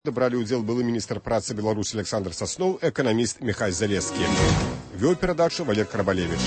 Бралі ўдзел былы міністр працы Беларусі Александр Сасноў, эканаміст Михай Залескі. Вёў перадачу Валер Карабалевіч.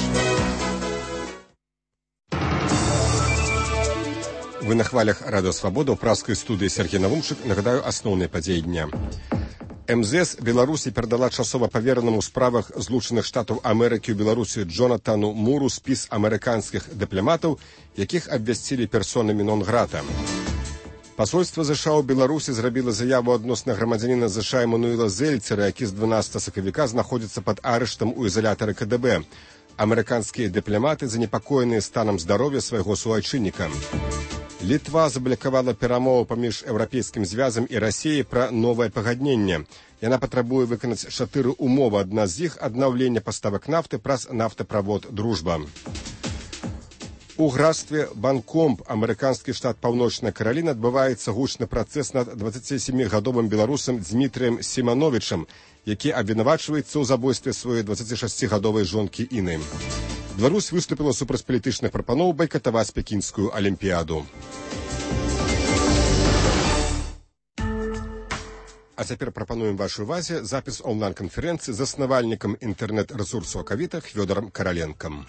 Вы на хвалях Радыё Свабода ў праскай студыі Сергей Навумчык. Нагадаю асноўныя падзеі дня. МЗС Беларусі перадала часова паверанаму ў справах Злучаных Штатаў Амерыкі ў Беларусі Джонатану Муру спіс амерыканскіх дыпламатаў, якіх абвясцілі персонамі нон-грата. Пасольства США ў Беларусі зрабіла заяву адносна грамадзяніна США Эмануэла Зельцера, які з 12 сакавіка знаходзіцца пад арыштам у ізалятары КДБ. Амерыканскія дыпламаты занепакоеныя станам здароўя свайго суайчынніка. Літва заблакавала перамовы паміж Еўрапейскім звязам і Расіяй пра новае пагадненне. Яна патрабуе выканаць 4 умовы. Адна з іх – аднаўленне паставак нафты праз нафтаправод «Дружба». У графстве Банкомп, амерыканскі штат Паўночная Караліна, адбываецца гучны працэс над 27-гадовым беларусам Дмітрыем Сімановічам, які абвінавачваецца ў забойстве сваёй 26-гадовай жонкі Іны. Беларусь выступіла супраць палітычных прапаноў байкатаваць пекінскую алімпіяду. А цяпер прапануем вашай увазе запіс онлайн-канферэнцыі з заснавальнікам інтэрнэт-рэсурсу Акавіта Фёдорам Караленкам.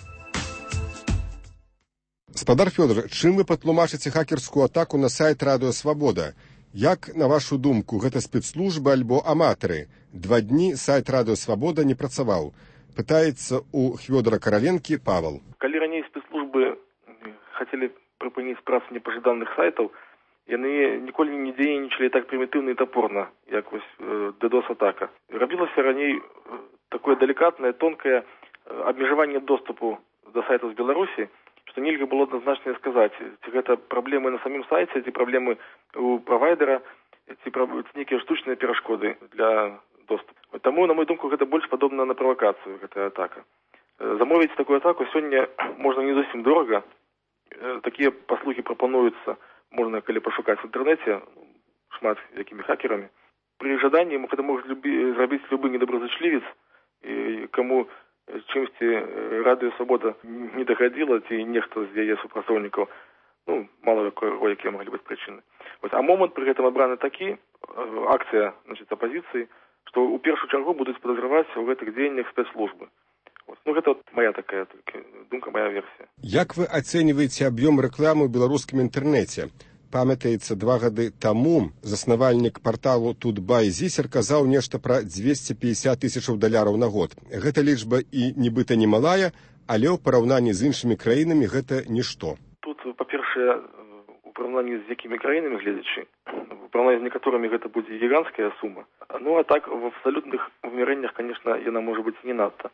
Спадар Фёдор, чым вы патлумачыце хакерскую атаку на сайт Радыё Свабода? Як, на вашу думку, гэта спецслужбы альбо аматары? 2 дні сайт Радыё Свабода не працаваў. Пытаецца у Фёдора Караленкі Павел. Калі раней спецслужбы хацелі прыпыніць працу непажаданых сайтаў, яны ніколі не дзейнічалі так прымітыўна і тапорна, як вось DDoS-атака. Рабілася раней такое далікатнае, тонкае абмежаванне доступу да сайтаў з Беларусі, што нельга было адназначна сказаць, ці гэта праблемы на самім сайце, ці праблемы у правайдера, ці нейкія штучныя перашкоды для доступу. Таму, на мою думку, гэта больш падобна на правакацыю, гэтая атака. Замовіць такую атаку сёння можна не зусім дорага. Такія паслугі прапануюцца, можна, калі пашукаць в інтэрнэце, шмат якімі хакерамі. Пры жаданні гэта можа зрабіць любы недобразычлівец, каму чымсьці Радыё Свабода не дагадзіла, ці нехта з яе супрацоўнікаў, мала якія маглі быць прычыны. А момант пры гэтым абраны такі, акцыя апазіцыі, што ў першую чаргу будуць падазраваць у гэтых дзеяннях спецслужбы. Гэта моя такая думка, моя версія. Як вы ацэньваеце аб'ём рэкламы ў беларускім інтэрнэце? Памятаецца, 2 гады таму заснавальнік парталу Тутбай Зісер казаў нешта пра $250,000 на год. Гэта лічба і нібыта немалая, але ў параўнанні з іншымі краінамі гэта нішто. Тут, па-першае, у параўнанні з якімі краінамі гледзячы, у параўнанні з некаторымі гэта будзе гіганцкая сума. А так, в абсалютных вымярэннях, конечно, яна можа быць не надта.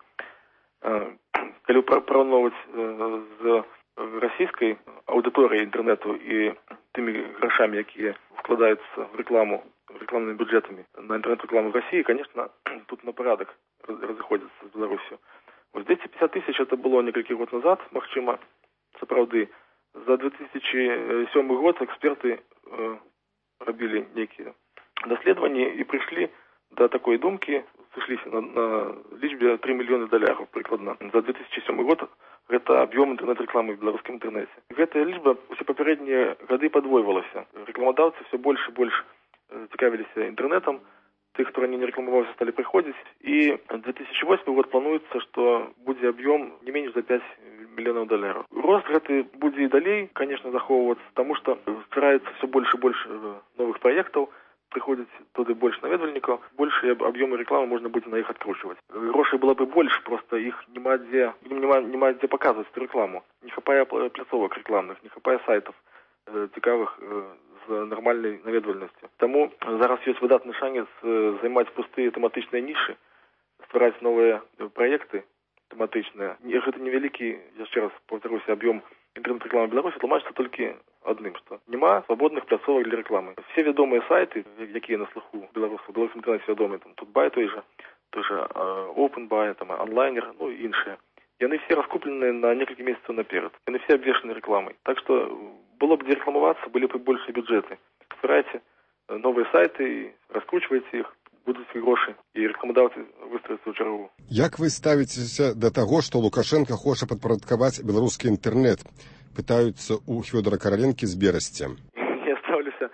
Калі параўноўваць з расійскай аўдыторыяй інтэрнэту і тымі грашамі, якія вкладаюцца в рекламу, рекламнымі бюджэтамі на інтэрнэт-рекламу в России, конечно, тут на парадак разыходзяцца з Беларусью. 250 тысяч это было некалькі год назад, магчыма, сапраўды. За 2007 год эксперты рабілі нейкія даследаванні і прыйшлі да такой думкі, сышліся на лічбе $3 мільёны прыкладна. За 2007 год гэта аб'ём інтэрнэт-рэкламы в беларускім інтэрнэце. Гэтая лічба ўсе папярэднія гады падвойвалася. Рэкламадаўцы все больш і больш цікавіліся інтэрнэтам, тых, хто раней не рэкламаваўся, сталі прыходзіць. І 2008 год плануецца, што будзе аб'ём не менш за $5 мільёнаў. Рост гэты будзе і далей, конечно, захоўвацца, таму што ствараецца все больш і больш новых праектаў, прыходзіць туды больш наведвальнікаў, большыя аб'ёмы рэкламы можна будзе на іх адкручваць. Грошай было бы больш, проста іх няма дзе паказваць эту рэкламу. Не хапае пляцовак рэкламных, не хапае сайтаў цікавых з нармальнай наведвальнасцю. Таму зараз ёсць выдатны шанец займаць пустыя тэматычныя нішы, ствараць новыя праекты тэматычныя. Гэта невялікі, яшчэ раз паўтаруся, аб'ём інтэрнэт-рэкламы Беларусі тлумачыцца толькі адным, што няма свабодных пляцовак для рэкламы. Все вядомыя сайты, якія на слуху беларускім інтэрнэце вядомыя, Тутбай той же OpenBuy, онлайнер, і іншыя. Яны все раскуплены на некалькі месяцаў наперад. Яны все абвешаны рэкламай. Так што было б дзе рэкламавацца, былі б большыя бюджэты. Стварайце новыя сайты і раскручвайце іх, будуць грошы, і рэкламадаўцы выстрояцца ў чаргу. Як вы ставіцеся да таго, што Лукашенко хоча падпарадкаваць беларускі інтэрнэт? Пытаюцца у Фёдора Караленкі з Берасці. Я ставлюся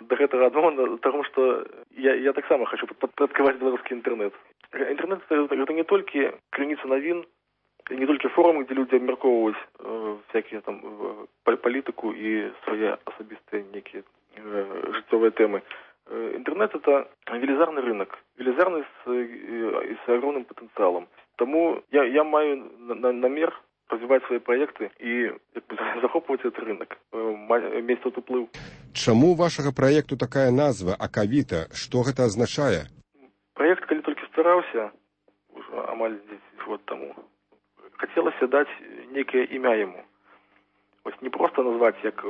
да гэтага адмоўна, таму што я таксама хочу падпарадкаваць беларускі інтэрнэт. Інтэрнэт гэта не толькі крыніца навін, не толькі форумы, дзе людзі абмяркоўваюць всякія там палітыку і свае асабістыя некія жыццёвыя тэмы. Интернет – это велизарный рынок, велизарный с огромным потенциалом. Тому я маю намер развивать свои проекты и захоплывать этот рынок, иметь тот уплыв. Чаму у вашего проекту такая назва «Акавіта»? Что это означает? Проект, когда только старался, уже амаль 10 год тому, хотелось дать некое имя ему. Вот не просто назвать, как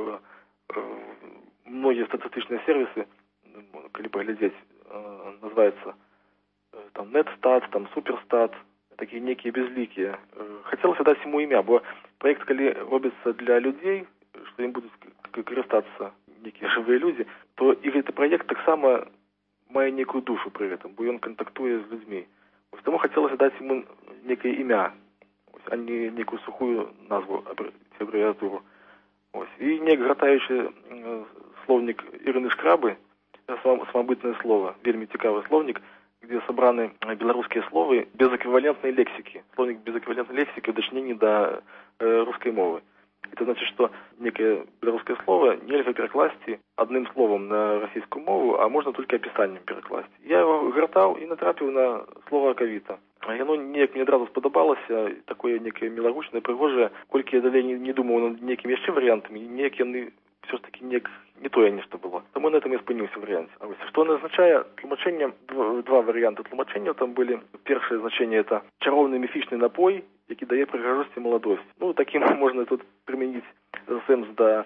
многие статистичные сервисы, коли поглядеть, называется там NetStat, там SuperStat, такие некие безликие. Хотелось дать ему имя, бо проект, коли робится для людей, что им будут користаться некие живые люди, то и этот проект так само мае некую душу при этом, бо он контактует с людьми. Потому хотелось дать ему некое имя, а не некую сухую назву, аббревиатуру. И не гратаючий словник Ирины Шкрабы, самобытное слово, вельми цікавый словник, где собраны белорусские слова без эквивалентной лексики. Словник без эквивалентной лексики в дочинении до русской мовы. Это значит, что некое белорусское слово нельзя перекласти одним словом на российскую мову, а можно только описанием перекласти. Я его гратал и натрапил на слово «акавіта». И оно мне одразу сподобалося, такое некое милоручное, пригожее, кольки я далее не думал над некими еще вариантами, некие все-таки не то нечто было. Тому на этом я спинився варіант. А ось що не означає тлумачення, два варіанти тлумачення там були. Перше значення – це чаровний міфічний напой, який дає пригожості молодості. Ну, таким можна тут примінити сенс до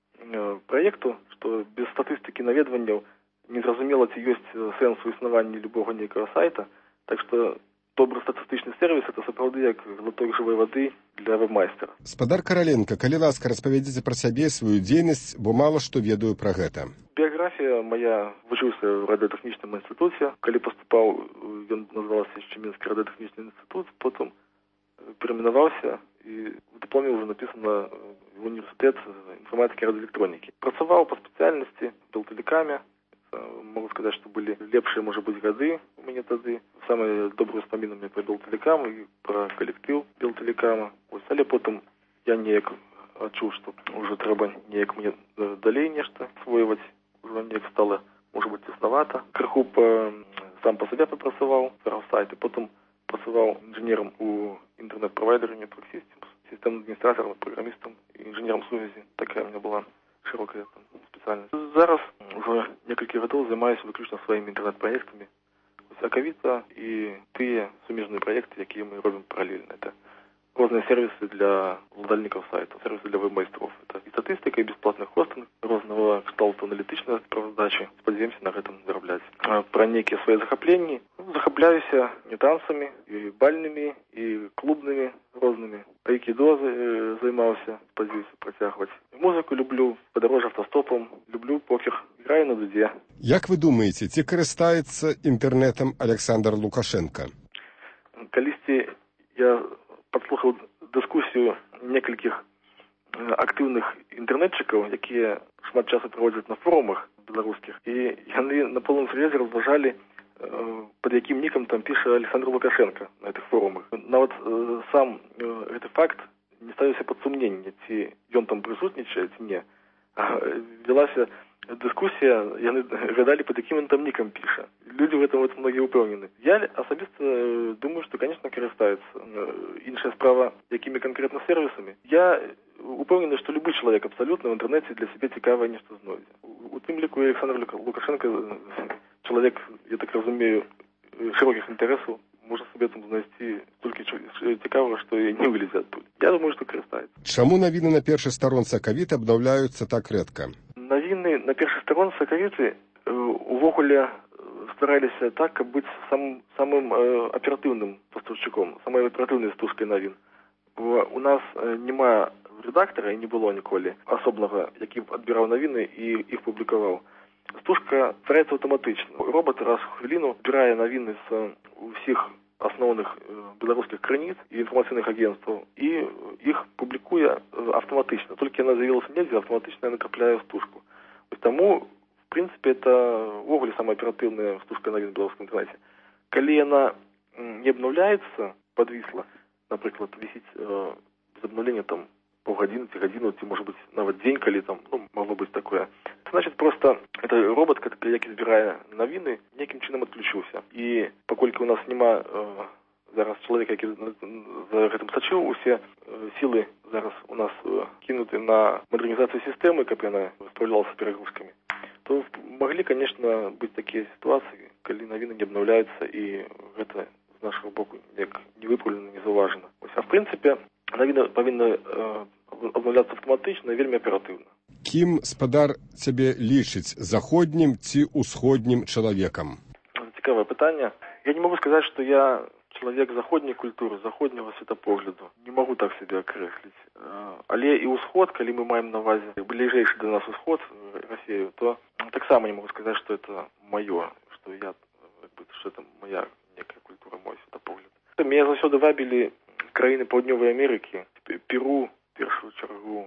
проєкту, що без статистики навідувань не зрозуміло, чи є сенс у існування любого некого сайта. Так що добрый статистычны сервис – это сапраўды як глоток живой воды для веб-майстера. Спадар Караленко, калі ласка, распавядзіце пра сябе, сваю дзейнасць, бо мала што ведаю пра гэта. Биография моя, вучыўся в радиотехнічным институте. Калі поступал, ён назывался еще Минский радиотехнічный институт, потом переименовался, и в дипломе уже написано в университет информатики и радиоэлектроники. Працаваў по специальности в Белтелекаме. Могу сказать, что были лепшие, может быть, годы у меня тады. Самые добрые вспомины мне про Белтелекам и про коллектив Белтелекама. Але потом я неяк адчуў, что уже трэба неяк мне далей нешта освоивать. Уже неяк стало, может быть, тесновато. Крыху сам по себе попрацаваў, старал сайты. Потом працаваў инженером у интернет-провайдера Network Systems, системным администратором, программистом и инженером связи. Такая у меня была широкая специальность. Зараз уже несколько годов занимаюсь выключно своими интернет-проектами. Акавіта и тыя сумежные проекты, которые мы робим параллельно. Это разные сервисы для владельников сайтов, сервисы для веб-майстров. Это и статистика, и бесплатный хостинг, разного кшталту аналитичной справоздачи. Сподіваемся на этом зараблять. Про некие свои захопления. Захопляюсь и танцами, и бальными, и клубными разными. Айкидо займался, сподіваюся протягивать. Музыку люблю, подорожу автостопом, люблю покер, играю на дуде. Як вы думаете, ці карыстаецца інтэрнэтам Александр Лукашенко? Калісьці я подслухаў дыскусію некалькіх актыўных інтэрнэтчыкаў, якія шмат часу праводзяць на форумах беларускіх, і яны на поўным сер'ёзе разважалі, под якім нікам там піша Александр Лукашенко на этих форумах. Нават сам гэты факт не ставіўся пад сумненне, ці ён там прысутнічае, ці не. Велася дискуссия, яны гадали, под яким он там ником пиша. Люди в этом вот многие упевнены. Я особисто думаю, что, конечно, користаються. Іншая справа, якими конкретно сервисами. Я упевнений, что любой человек абсолютно в интернете для себя цікаве нечто знайде. У тим ліку Олександр Лукашенко, чоловік, я так розумію, широких інтересів, може собі там знайти стільки цікавого, що і не вилізе оттуда. Я думаю, що користається. Чому новини на першій сторонці Акавіта обновляються так редко? Новины на першей сторонце Акавіты увогуле старалися так, как быть самым оперативным поставщиком, самой оперативной стужкой новин. У нас немає редактора і не було ніколи особливого, який б відбирав новини і їх публікував. Стужка створається автоматично. Робот раз в хвилину збирає новини з усіх основних білоруських криниць і інформаційних агентств і їх публікує автоматично. Тільки вона з'явилася в медіа, автоматично натрапляє в стужку. Тому, в прынцыпе, это увогуле самая аператыўная стужка навін в беларускім інтэрнэце. Калі яна не обновляется, подвисла, например, висит без обновления там полгодины, годину, может быть, нават день, коли там, могло быть такое. Это значит просто, это робот, який збирає новини, неким чином отключился. И покольки у нас нема зараз чоловіка, який за этим сочив, усе силы зараз у нас кинуты на модернизацию системы, как она справлялась с перегрузками, то могли, конечно, быть такие ситуации, когда новины не обновляются, и это с нашего боку не выправлено, не зауважено. А в принципе, новины повинны обновляться автоматично и вельми оперативно. Кім, спадар, цябе лічыць, заходнім ці ўсходнім чалавекам? Цікаве питання. Я не могу сказать, что я человек заходней культуры, заходнего светопогляду. Не могу так себе окреслить. Але и усход, коли мы маем на увазі ближайший до нас усход, Россию, то так само не могу сказать, что это мое, что это моя некая культура, мой светопогляд. Меня заўсёды вабілі краіны Паўднёвай Америки, Перу, в першую чергу.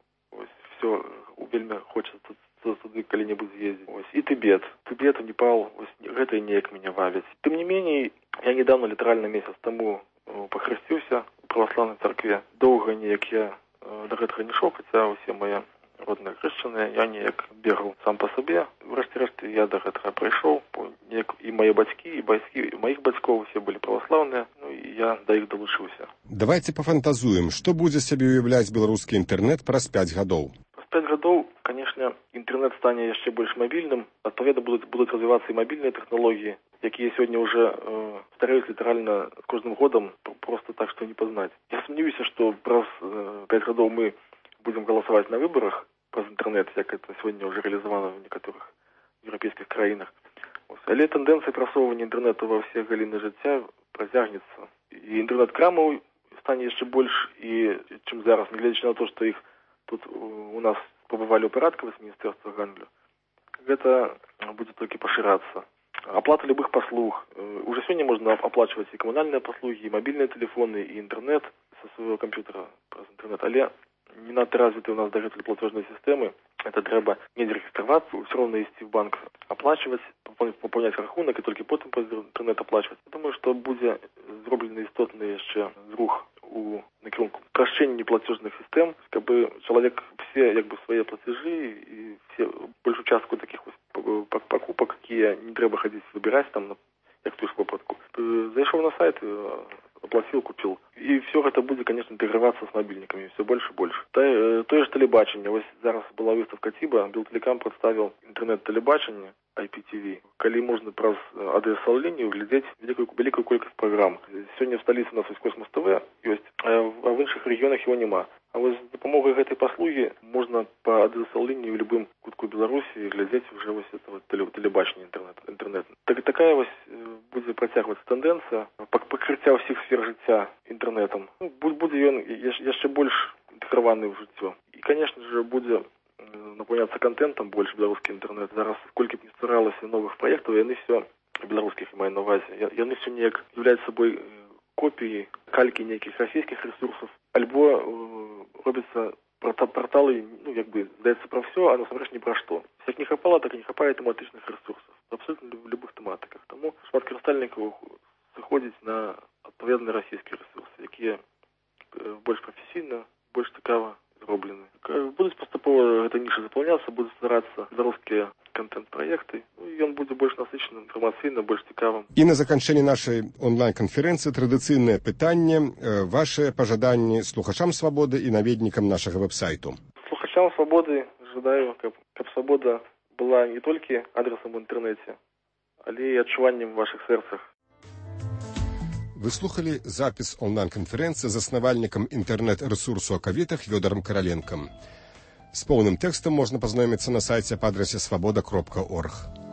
Все вельмі хочется туды калі-небудзь з'ездзіць. И Тибет, Непал, гэта неяк меня вабіць. Тым не менее, я недавно, літаральна месяц тому, похрысціўся у православной церкве. Доўга неяк я до гэтага не шоў, хотя усе мои родные хрышчаныя, я неяк бегал сам по себе. Врэшце-рэшт я до гэтага прыйшоў, и мои бацькі, и бацькі моих бацькоў все были православные, и я до іх далучыўся. Давайте пофантазуем, што будзе сябе уяўляць беларускі інтэрнэт праз 5 гадоў. 5 годов, конечно, интернет стане еще больше мобильным. Отповедно будут развиваться и мобильные технологии, которые сегодня уже стараются литерально с каждым годом, просто так, что не познать. Я сомневаюсь, что раз 5 годов мы будем голосовать на выборах про интернет, как это сегодня уже реализовано в некоторых европейских краинах. Але тенденция просовывания интернета во все галины життя протягнется. И интернет-крамов станет еще больше, и чем зараз, не глядя на то, что их тут у нас побывали операткавы с Министерства гандлю. Это будет только пошираться. Оплата любых послуг. Уже сегодня можно оплачивать и коммунальные послуги, и мобильные телефоны, и интернет со своего компьютера через интернет. Але не надо развиты у нас даже платежные системы. Это треба не регистрироваться, все равно идти в банк оплачивать, пополнять рахунок и только потом по интернет оплачивать. Думаю, что будет сделан істотний еще рух у накірунку прощения неплатежных систем, как бы человек все свои платежи и все большую частку таких покупок, какие не треба ходить выбирать там, як ту ж випадку. Зайшов на сайт, оплатил, купил. И все это будет, конечно, интегрироваться с мобильниками все больше и больше. То же телебачення. Ось зараз была выставка ТИБА, Белтелекам представил интернет-телебачення, IPTV, коли можно про адресал-линию глядеть великую колькость программ. Сегодня в столице у нас есть Космос ТВ, а в інших регионах его нема. А вот с допомогой этой послуги можно по адресал-линии в любым кутку Беларуси глядеть уже вот этого телебачення интернет. Такая вот будет протягиваться тенденция покриття всех сфер життя интернетом. Будет он еще больше интегрованный в життя. И, конечно же, будет наполняться контентом больше белорусский интернет. Зараз сколько б не старалось новых проектов, яны все белорусских, я маю на увазі, яны все неяк являются собой копии, кальки неких российских ресурсов. Альбо робятся порталы, здається про все, а насамрэч не про что. Як не хапало, так и не хапает тематичных ресурсов. Абсолютно в любых тематиках. Тому шмат карыстальнікаў заходить на адпаведныя российские ресурсы, якія больш професійна, больш цікава зроблены. Будут поступова эта ниша заполняться, будут стараться белорусские контент-проекты, и он будет больше насыщенным, информаційно, больше цікавым. І на заканчэнне нашай онлайн-канферэнцыі традыцыйнае пытанне, ваши пожаданні слухачам свабоды і наведнікам нашага веб-сайту. Слухачам свабоды жадаю, каб свабода была не толькі адресам в інтэрнэце, але і адчуваннем в ваших сэрцах. Вы слухали запіс онлайн-канферэнцыі з заснавальнікам інтэрнэт-рэсурсу о каветах Вёдарам Караленкам. З поўным тэкстам можна пазнаёміцца на сайце па адрасе свабода.орг.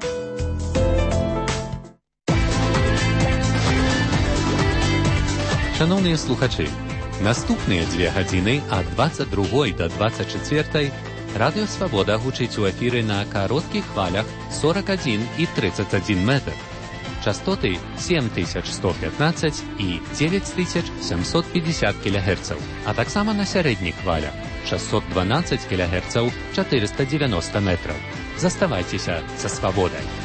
Шановныя слухачы, наступныя 2 гадзіны ад 22 до 24 Радыё Свабода гучыць у эфіры на кароткіх хвалях 41 і 31 метр. Частоты 7115 і 9750 кГц, а таксама на сярэдніх хвалях 612 кГц 490 метраў. Заставайцеся са свабодай.